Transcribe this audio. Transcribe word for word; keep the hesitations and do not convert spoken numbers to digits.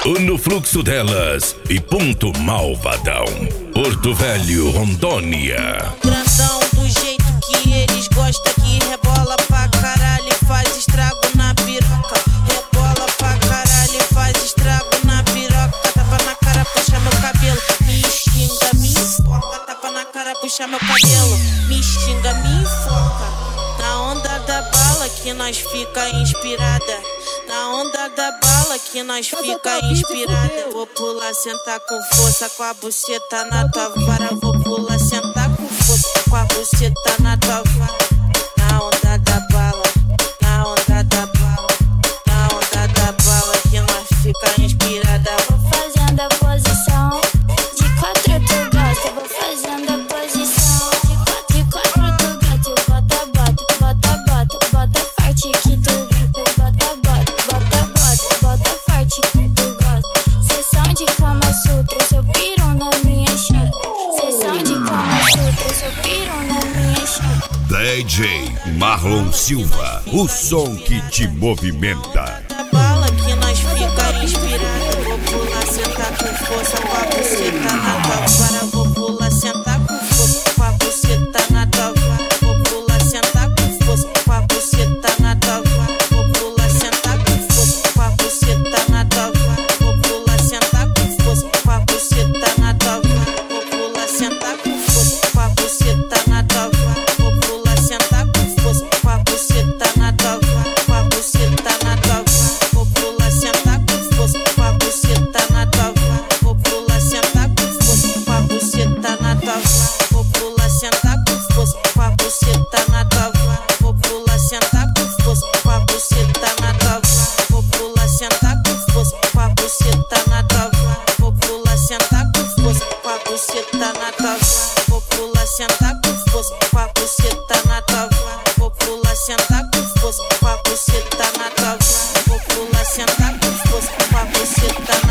no fluxo delas e ponto Malvadão. Porto Velho, Rondônia. Grandão do jeito que eles gostam, que rebola pra caralho e faz estrago na piroca. Rebola pra caralho e faz estrago na piroca. Tapa na cara, puxa meu cabelo. Me xinga, me enfoca. Tapa na cara, puxa meu cabelo. Me xinga, me enfoca. Na onda da bala que nós fica inspirada. Na onda da bala que nós fica inspirada. Vou pular, sentar com força, com a buceta na tua vara. Vou pular, sentar com força, com a buceta na tua vara. Na onda da bala, na onda da bala, na onda da bala que nós fica inspirada. Vou fazendo a posição de quatro, tu gosta. Vou fazendo a posição de quatro, de quatro, tu gosta. Bota, bota, bota, bota, bota forte que tu gosta. Bota, bota, bota, bota, bota forte que tu gosta. Sessão de Kama Sutra, seu piru na minha chata. Sessão de Kama Sutra, seu piru na minha chata. D J Marlon Silva, o som que te movimenta. Da bala que nós fica inspirada. Vou pular, sentar com força, com a buceta na tua vara. Vou pular, sentar com força, com a buceta na tua vara. Vou pular, sentar com força, com a buceta na tua vara. Vou pular, sentar com força, com a buceta na tua vara. Vou pular, sentar com força, com a buceta na tua vara. Vou pular, sentar com força, com a buceta na tua vara. Vou pular, sentar com força, com a buceta na tua vara. Com a buceta na tua vara. Vou pular, sentar com força, com a buceta na tua vara. Vou pular, sentar com força, com a buceta na tua vara. Vou pular, sentar com força, com a buceta na tua vara. Vou pular, sentar com força, com a buceta na tua vara. Vou pular, sentar com força, com a buceta na tua vara. Vou pular, sentar com força, com a buceta na tua vara. Vou pular, sentar com força, com a buceta na tua vara. Vou pular, sentar com força, com a buceta na tua vara. Vou pular, sentar com força, com a buceta na tua vara.